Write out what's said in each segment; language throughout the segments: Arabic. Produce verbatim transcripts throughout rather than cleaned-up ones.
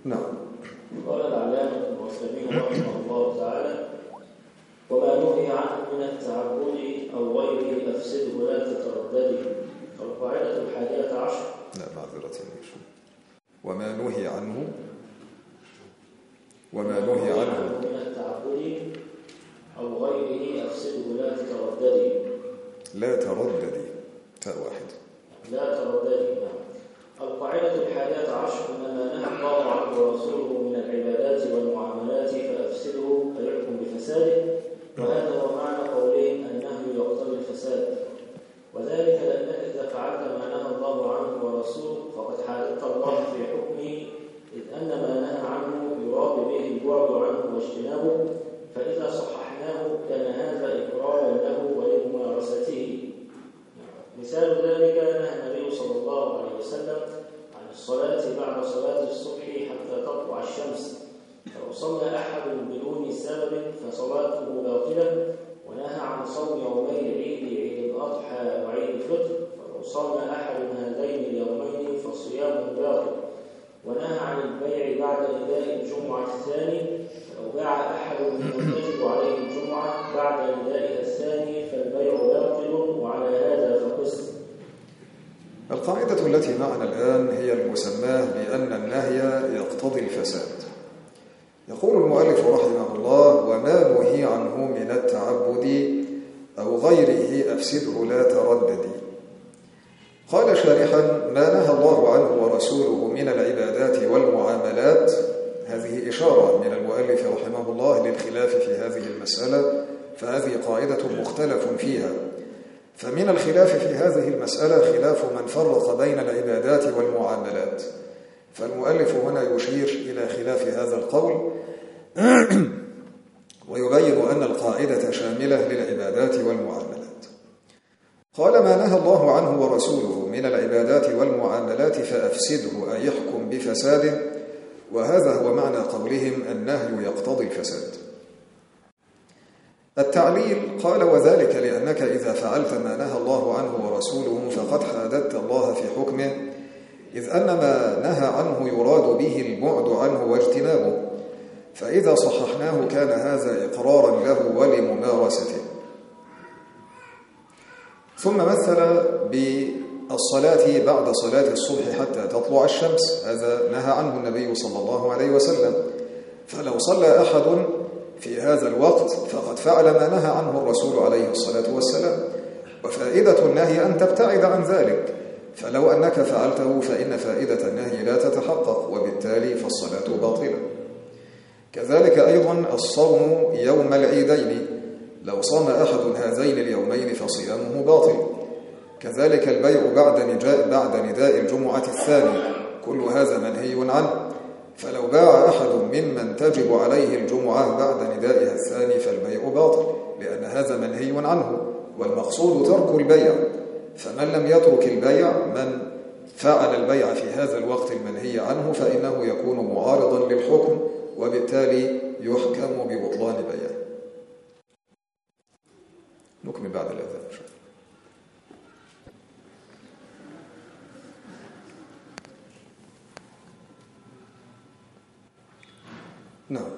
نعم. قال العلامة ابن عثيمين رحمه الله تعالى: وما نهي عنه من التعبد أو غيره أفسده لا تترددي. فالقاعدة الحادية عشر. لا معذرة. وما نهي عنه وما نهي عنه من التعبد أو غيره أفسده لا تترددي. لا ترددي تاء واحد. لا ترددي. نعم. القاعدة الحادية عشر: إنما نهى الله عنه ورسوله من العبادات والمعاملات فأفسده فيحكم بفساده، وهذا هو معنى قولهم النهي يقتضي الفساد، وذلك لأنك إذا فعلت ما نهى الله عنه ورسوله فقد حادثت الله في حكمه، إذ أن ما نهى عنه يراد به البعد عنه واجتنابه، فإذا صححناه كان هذا إقرارا له ولممارسته. مثال ذلك نهى النبي صلى الله عليه وسلم عن الصلاة بعد صلاة الصبح حتى تطلع الشمس، فلو صلى أحد بدون سبب فصلاته باطلة، ونهى عن صوم يومي العيد، عيد الأضحى وعيد الفطر، فلو صلى أحد هذين اليومين فصيامه باطل، ونهى عن البيع بعد نداء الجمعة الثاني، فلو باع أحد ممن تجب عليه الجمعة بعد ندائها الثاني فالبيع باطل، وعلى هذا فقس. القاعدة التي معنا الآن هي المسماة بأن النهي يقتضي الفساد. يقول المؤلف رحمه الله: وما نهي عنه من التعبد أو غيره أفسده لا ترددي. قال شارحا: ما نهى الله عنه ورسوله من العبادات والمعاملات. هذه إشارة من المؤلف رحمه الله للخلاف في هذه المسألة، فهذه قاعدة مختلف فيها. فمن الخلاف في هذه المسألة خلاف من فرق بين العبادات والمعاملات، فالمؤلف هنا يشير إلى خلاف هذا القول ويبين أن القاعدة شاملة للعبادات والمعاملات. قال: ما نهى الله عنه ورسوله من العبادات والمعاملات فأفسده، أي يحكم بفساد، وهذا هو معنى قولهم النهي يقتضي الفساد. التعليل: قال: وذلك لأنك إذا فعلت ما نهى الله عنه ورسوله فقد حاددت الله في حكمه، إذ أن ما نهى عنه يراد به البعد عنه واجتنابه، فإذا صححناه كان هذا إقرارا له ولممارسته. ثم مثل بالصلاة بعد صلاة الصبح حتى تطلع الشمس، هذا نهى عنه النبي صلى الله عليه وسلم، فلو صلى أحد في هذا الوقت فقد فعل ما نهى عنه الرسول عليه الصلاة والسلام، وفائدة النهي أن تبتعد عن ذلك، فلو أنك فعلته فإن فائدة النهي لا تتحقق، وبالتالي فالصلاة باطلة. كذلك أيضا الصوم يوم العيدين، لو صام أحد هذين اليومين فصيامه باطل. كذلك البيع بعد نداء بعد نداء الجمعة الثاني، كل هذا منهي عنه، فلو باع أحد ممن تجب عليه الجمعة بعد ندائها الثاني فالبيع باطل، لأن هذا منهي عنه، والمقصود ترك البيع، فمن لم يترك البيع، من فعل البيع في هذا الوقت المنهي عنه، فإنه يكون معارضا للحكم، وبالتالي يحكم ببطلان بيعه. نكمل بعد الأذان إن شاء الله. نعم.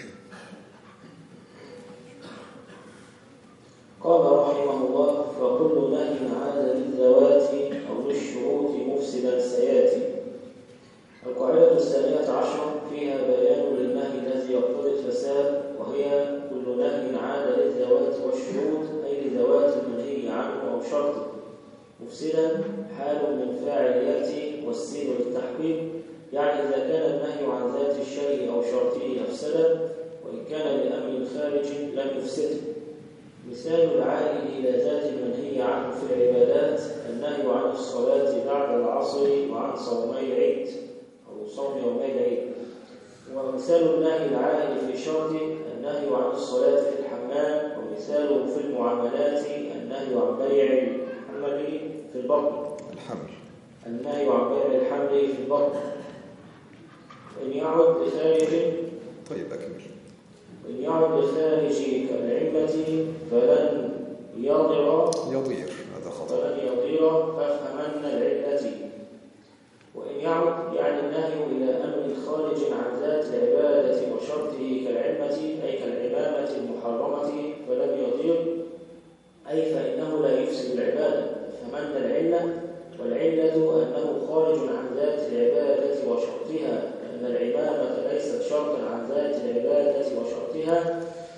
قال رحمه الله: فكل نهي عاد للذوات أو للشروط مفسدا سياتي. القاعدة الثانية عشر فيها بيان للنهي الذي يقتضي الفساد، وهي كل نهي عاد للذوات والشروط، أي لذوات المنهي عنه أو شرطه، مفسدا حال من فاعل يأتي والسين للتحقيق، يعني إذا كان النهي عن ذات الشيء أو شرطه أفسده، وإن كان لأمر خارج لم يفسده. مثال العائد إلى ذات المنهي عنه في العبادات النهي عن الصلاة بعد العصر وعن صومي العيد أو صوم يومي العيد. ومثال النهي العائد في شرطه النهي عن الصلاة في الحمام، ومثاله في المعاملات النهي عن بيع الحمل في البطن الحمل النهي عن بيع الحمل في البطن. إن يعد لخارج طيب أكمل إن يعد لخارج كالعلة فلن يضر يضير هذا خطأ فلن يضير فافهمن العلة. وإن يعد يعني النهي إلى أمر خارج عن ذات العبادة وشرطه كالعلمة أي كالعمامة المحرمة فلم يضير أي فإنه لا يفسد العبادة، فمن العلة والعلة أنه خارج عن ذات العبادة وشرطها، لأن العمامة ليست شرطا عن ذات العبادة وشرطها،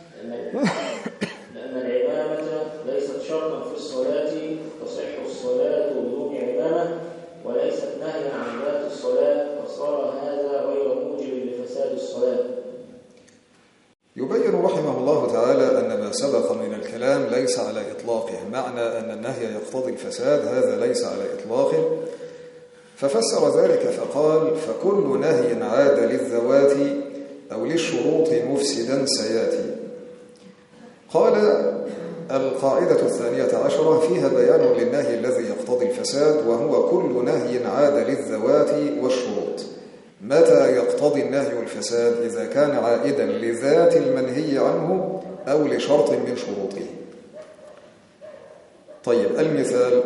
لأن العمامة ليست شرطا في الصلاة تصح الصلاة بدون عمامة، وليست نهيا عن ذات الصلاة، فصار هذا غير موجب لفساد الصلاة. يبين رحمه الله تعالى أن ما سبق من الكلام ليس على إطلاقه، معنى أن النهي يقتضي الفساد هذا ليس على إطلاقه، ففسر ذلك فقال: فكل نهي عاد للذوات أو للشروط مفسدا سياتي. قال: القاعدة الثانية عشرة فيها بيان للنهي الذي يقتضي الفساد، وهو كل نهي عاد للذوات والشروط. متى يقتضي النهي الفساد؟ إذا كان عائدا لذات المنهي عنه أو لشرط من شروطه. طيب، المثال: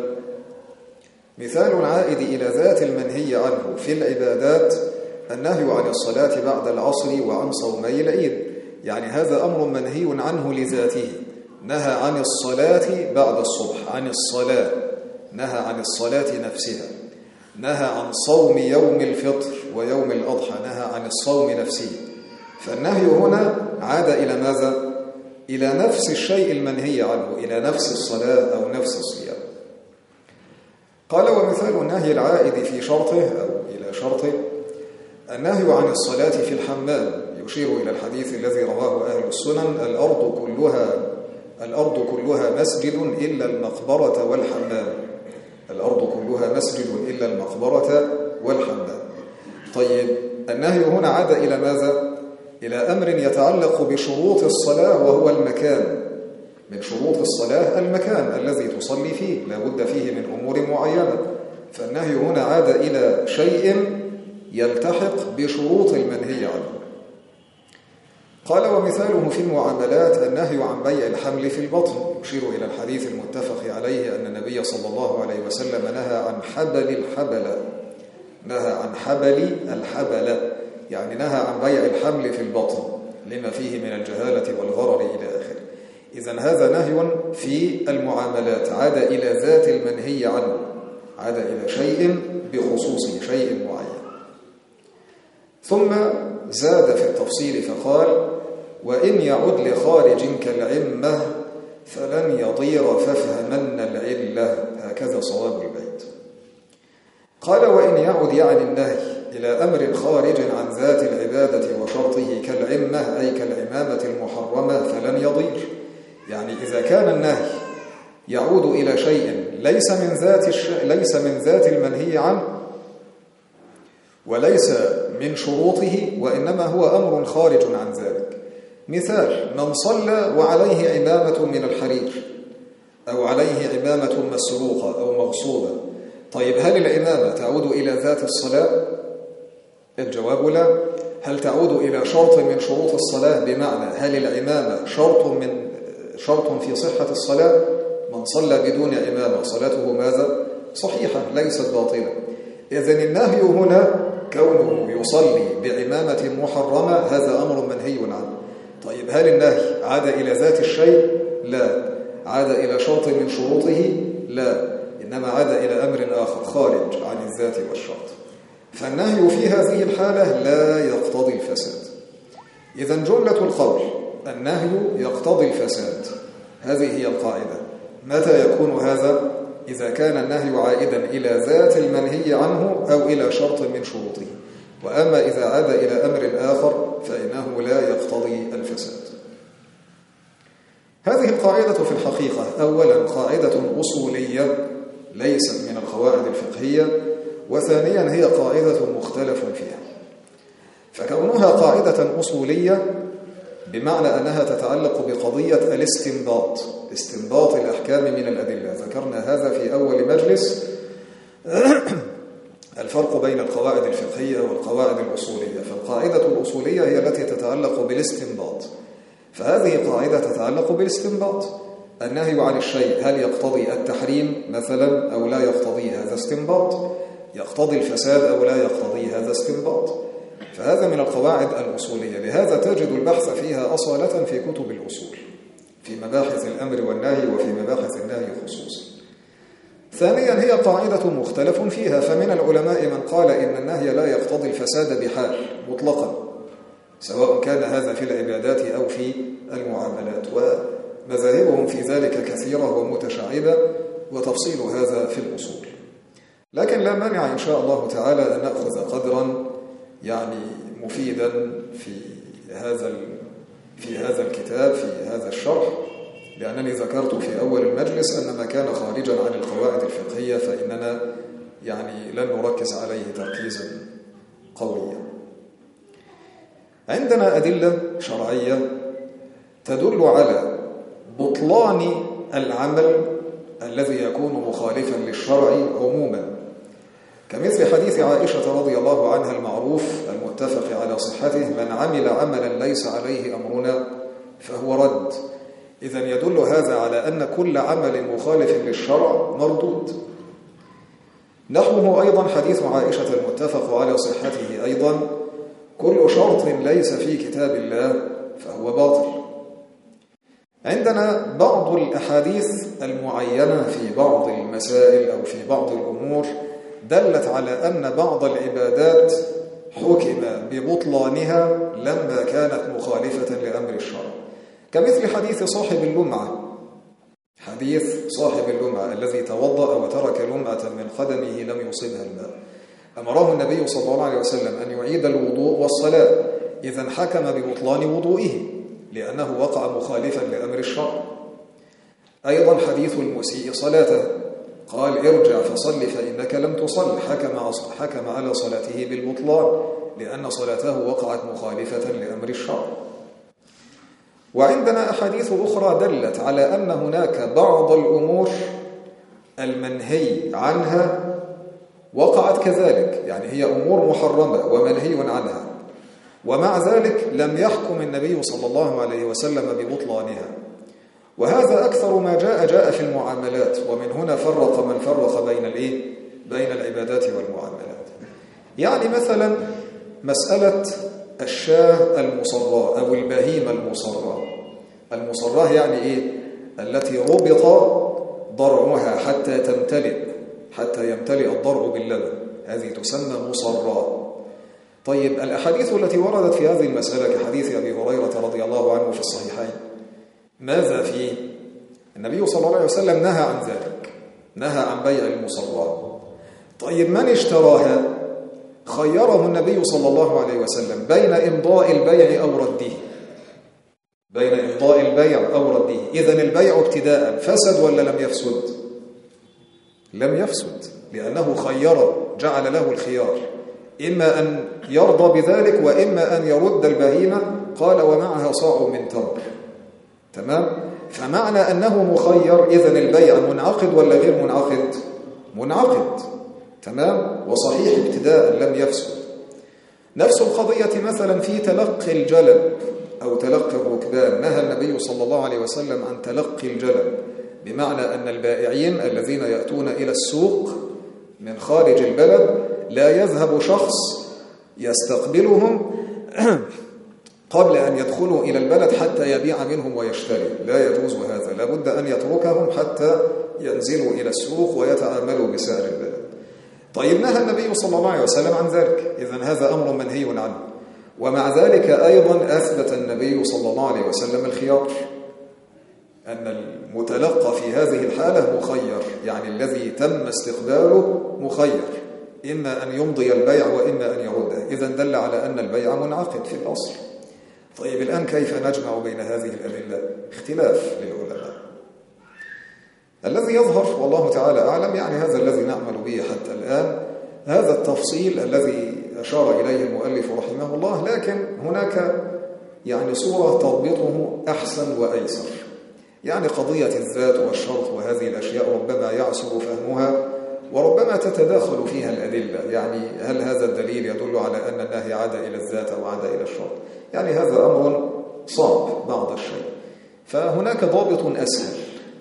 مثال العائد إلى ذات المنهي عنه في العبادات النهي عن الصلاة بعد العصر وعن صومي العيد، يعني هذا أمر منهي عنه لذاته، نهى عن الصلاة بعد الصبح، عن الصلاة، نهى عن الصلاة نفسها، نهى عن صوم يوم الفطر ويوم الأضحى، نهى عن الصوم نفسه. فالنهي هنا عاد إلى ماذا؟ إلى نفس الشيء المنهي عنه، إلى نفس الصلاة أو نفس الصيام. قال: ومثال النهي العائد في شرطه أو إلى شرطه النهي عن الصلاة في الحمام، يشير إلى الحديث الذي رواه أهل السنن: الأرض كلها الأرض كلها مسجد إلا المقبرة والحمام. الأرض كلها مسجد إلا المقبرة والحمام. طيب، النهي هنا عاد إلى ماذا؟ إلى أمر يتعلق بشروط الصلاة، وهو المكان. من شروط الصلاة المكان الذي تصلي فيه، لا بد فيه من أمور معينة. فالنهي هنا عاد إلى شيء يلتحق بشروط المنهي عنه. قال: ومثاله في المعاملات النهي عن بيع الحمل في البطن، يشير إلى الحديث المتفق عليه أن النبي صلى الله عليه وسلم نهى عن حبل الحبل، نهى عن حبل الحبل، يعني نهى عن بيع الحمل في البطن لما فيه من الجهالة والغرر إلى آخره. إذن هذا نهي في المعاملات عاد إلى ذات المنهي عنه، عاد إلى شيء بخصوصه، شيء معين. ثم زاد في التفصيل فقال: وإن يعد لخارج كالعمة فلن يضير فافهمن العلة، هكذا صواب البيت. قال: وإن يعد يعني النهي إلى أمر خارج عن ذات العبادة وشرطه كالعمة أي كالعمامة المحرمة فلن يضير، يعني إذا كان النهي يعود إلى شيء ليس من ذات الش... ليس من ذات المنهي عنه وليس من شروطه، وإنما هو أمر خارج عن ذلك. مثال: من صلى وعليه عمامة من الحرير أو عليه عمامة مسروقة أو مغصوبة. طيب، هل العمامة تعود إلى ذات الصلاة؟ الجواب لا. هل تعود إلى شرط من شروط الصلاة؟ بمعنى هل العمامة شرط من شرط في صحة الصلاة؟ من صلى بدون عمامة صلاته ماذا؟ صحيحة، ليست باطلة. إذن النهي هنا كونه يصلي بعمامة محرمة هذا أمر منهي عنه. طيب، هل النهي عاد إلى ذات الشيء؟ لا. عاد إلى شرط من شروطه؟ لا، إنما عاد إلى أمر آخر خارج عن الذات والشرط. فالنهي في هذه الحالة لا يقتضي الفساد. إذن جملة القول النهي يقتضي الفساد، هذه هي القاعدة. متى يكون هذا؟ إذا كان النهي عائدا إلى ذات المنهي عنه أو إلى شرط من شروطه. وأما إذا عاد إلى أمر آخر فإنه لا يقتضي الفساد. هذه القاعدة في الحقيقة أولا قاعدة أصولية ليست من القواعد الفقهية، وثانيا هي قاعدة مختلف فيها. فكونها قاعدة أصولية بمعنى أنها تتعلق بقضية الاستنباط، استنباط الأحكام من الأدلة. ذكرنا هذا في أول مجلس، الفرق بين القواعد الفقهية والقواعد الأصولية. فالقاعدة الأصولية هي التي تتعلق بالاستنباط، فهذه قاعدة تتعلق بالاستنباط. النهي عن الشيء هل يقتضي التحريم مثلا أو لا يقتضي؟ هذا استنباط. يقتضي الفساد أو لا يقتضي؟ هذا استنباط. فهذا من القواعد الأصولية، لهذا تجد البحث فيها أصالة في كتب الأصول في مباحث الأمر والنهي وفي مباحث النهي خصوصا. ثانيا هي قاعدة مختلف فيها، فمن العلماء من قال إن النهي لا يقتضي الفساد بحال مطلقا، سواء كان هذا في العبادات أو في المعاملات، ومذاهبهم في ذلك كثيرة ومتشعبة، وتفصيل هذا في الأصول. لكن لا مانع إن شاء الله تعالى أن نأخذ قدرا يعني مفيدا في هذا في هذا الكتاب في هذا الشرح، لأنني ذكرت في أول المجلس أن ما كان خارجا عن القواعد الفقهية فإننا يعني لن نركز عليه تركيزا قويا. عندنا أدلة شرعية تدل على بطلان العمل الذي يكون مخالفا للشرع عموما، كمثل حديث عائشة رضي الله عنها المعروف المتفق على صحته: من عمل عملا ليس عليه أمرنا فهو رد. إذن يدل هذا على أن كل عمل مخالف للشرع مردود. نحوه أيضا حديث عائشة المتفق على صحته أيضا: كل شرط ليس في كتاب الله فهو باطل. عندنا بعض الأحاديث المعينة في بعض المسائل أو في بعض الأمور دلت على أن بعض العبادات حكم ببطلانها لما كانت مخالفة لأمر الشرع، كمثل حديث صاحب اللمعة. حديث صاحب اللمعة الذي توضأ وترك لمعة من قدمه لم يصبها الماء، أمره النبي صلى الله عليه وسلم أن يعيد الوضوء والصلاة، إذن حكم ببطلان وضوئه لأنه وقع مخالفا لأمر الشرع. أيضا حديث المسيء صلاته، قال: ارجع فصل فإنك لم تصل، حكم حكم على صلاته بالبطلان لأن صلاته وقعت مخالفة لأمر الشرع. وعندنا أحاديث أخرى دلت على أن هناك بعض الأمور المنهي عنها وقعت كذلك، يعني هي أمور محرمة ومنهي عنها، ومع ذلك لم يحكم النبي صلى الله عليه وسلم ببطلانها. وهذا أكثر ما جاء جاء في المعاملات، ومن هنا فرق من فرق بين الإيه؟ بين العبادات والمعاملات. يعني مثلا مسألة الشاة المصراة أو البهيمة المصراة. المصراة يعني إيه؟ التي ربط ضرعها حتى تمتلئ حتى يمتلئ الضرع باللبن، هذه تسمى مصراة. طيب الأحاديث التي وردت في هذه المسألة كحديث أبي هريرة رضي الله عنه في الصحيحين ماذا فيه؟ النبي صلى الله عليه وسلم نهى عن ذلك، نهى عن بيع المصراة. طيب من اشتراها؟ خيره النبي صلى الله عليه وسلم بين إمضاء البيع أو رده، بين إمضاء البيع أو رده. إذن البيع ابتداء فسد ولا لم يفسد؟ لم يفسد، لأنه خيره، جعل له الخيار، إما أن يرضى بذلك وإما أن يرد البهيمة. قال: ومعها صاع من تمر. تمام؟ فمعنى أنه مخير، إذن البيع منعقد ولا غير منعقد؟ منعقد. تمام؟ وصحيح ابتداء لم يفسد. نفس القضية مثلا في تلقي الجلب أو تلقي الركبان، نهى النبي صلى الله عليه وسلم عن تلقي الجلب، بمعنى أن البائعين الذين يأتون إلى السوق من خارج البلد لا يذهب شخص يستقبلهم قبل أن يدخلوا إلى البلد حتى يبيع منهم ويشتري، لا يجوز هذا، لابد أن يتركهم حتى ينزلوا إلى السوق ويتعاملوا بسعر البلد. طيب نهى النبي صلى الله عليه وسلم عن ذلك، إذن هذا أمر منهي عنه. ومع ذلك أيضا أثبت النبي صلى الله عليه وسلم الخيار، أن المتلقى في هذه الحالة مخير، يعني الذي تم استقباله مخير، إما أن يمضي البيع وإما أن يرده. إذن دل على أن البيع منعقد في الأصل. طيب الآن كيف نجمع بين هذه الأدلة؟ اختلاف للعلماء. الذي يظهر والله تعالى أعلم، يعني هذا الذي نعمل به حتى الآن، هذا التفصيل الذي أشار إليه المؤلف رحمه الله، لكن هناك يعني صورة تضبطه أحسن وأيسر. يعني قضية الذات والشرط وهذه الأشياء ربما يعسر فهمها وربما تتداخل فيها الأدلة، يعني هل هذا الدليل يدل على أن النهي عاد إلى الذات أو عاد إلى الشرط؟ يعني هذا أمر صعب بعض الشيء. فهناك ضابط أسهل: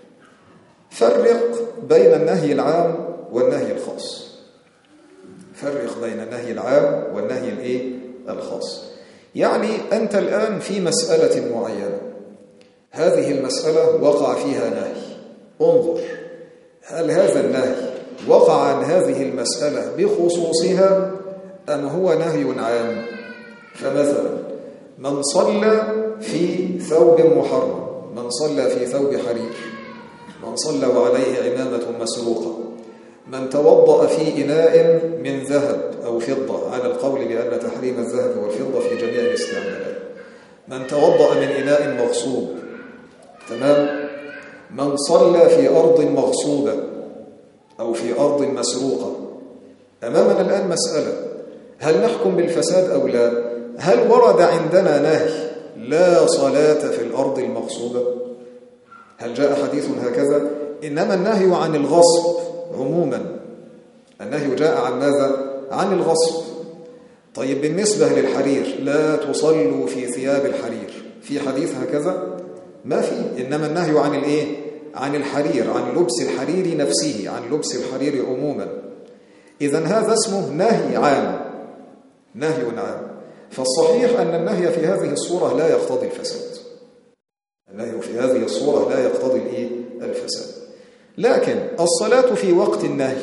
فرق بين النهي العام والنهي الخاص. فرق بين النهي العام والنهي الإيه؟ الخاص. يعني أنت الآن في مسألة معينة، هذه المسألة وقع فيها نهي، انظر هل هذا النهي وقع عن هذه المسألة بخصوصها أم هو نهي عام؟ فمثلا من صلى في ثوب محرم، من صلى في ثوب حرير، من صلى وعليه عمامة مسروقة، من توضأ في إناء من ذهب أو فضة على القول بأن تحريم الذهب والفضة في جميع الاستعمالات، من توضأ من إناء مغصوب، تمام، من صلى في أرض مغصوبة أو في أرض مسروقة. أمامنا الآن مسألة، هل نحكم بالفساد أو لا؟ هل ورد عندنا نهي لا صلاة في الأرض المغصوبة؟ هل جاء حديث هكذا؟ إنما النهي عن الغصب عموما، النهي جاء عن ماذا؟ عن الغصب. طيب بالنسبة للحرير، لا تصلوا في ثياب الحرير، في حديث هكذا؟ ما في، إنما النهي عن الإيه؟ عن الحرير، عن لبس الحرير نفسه، عن لبس الحرير عموما. إذن هذا اسمه نهي عام، نهي عام. فالصحيح أن النهي في هذه الصورة لا يقتضي الفساد، النهي في هذه الصورة لا يقتضي الإيه؟ الفساد. لكن الصلاة في وقت النهي،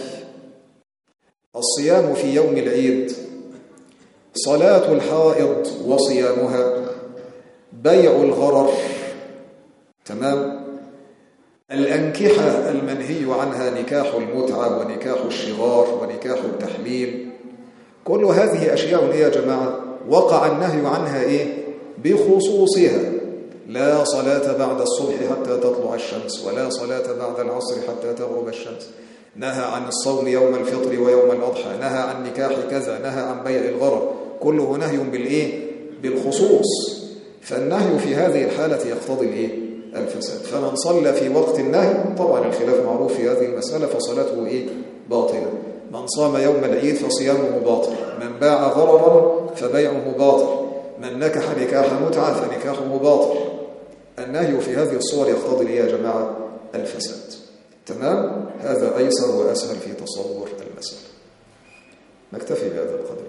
الصيام في يوم العيد، صلاة الحائض وصيامها، بيع الغرر، تمام، الأنكحة المنهي عنها، نكاح المتعة ونكاح الشغار ونكاح التحليل، كل هذه أشياء إيه يا جماعة؟ وقع النهي عنها إيه؟ بخصوصها. لا صلاة بعد الصبح حتى تطلع الشمس، ولا صلاة بعد العصر حتى تغرب الشمس، نهى عن الصوم يوم الفطر ويوم الأضحى، نهى عن نكاح كذا، نهى عن بيع الغرر، كله نهي بالإيه؟ بالخصوص. فالنهي في هذه الحالة يقتضي الإيه؟ الفساد. فمن صلى في وقت النهي، طبعا الخلاف معروف في هذه المسألة، فصلاته إيه؟ باطلة. من صام يوم العيد فصيامه باطل، من باع غررا فبيعه باطل، من نكح نكاح متعة فنكاحه باطل. النهي في هذه الصور يقتضي إيه يا جماعة؟ الفساد. تمام؟ هذا أيسر وأسهل في تصور المسألة. نكتفي بهذا القدر.